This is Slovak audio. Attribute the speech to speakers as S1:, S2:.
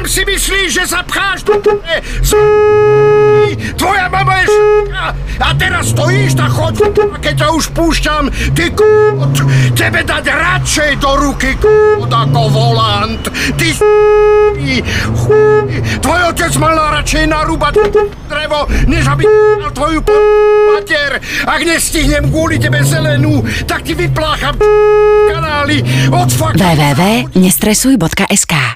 S1: Kam si myslíš, že sa pcháš do Tvoja mama je a teraz stojíš, tak choď, a keď ťa už púšťam, ty tebe dať radšej do ruky ako volant. Ty tvoj otec mal radšej narúbať drevo, než aby tvoju mater. Ak nestihnem kvôli tebe zelenú, tak ti vyplácham kanály od
S2: www.nestresuj.sk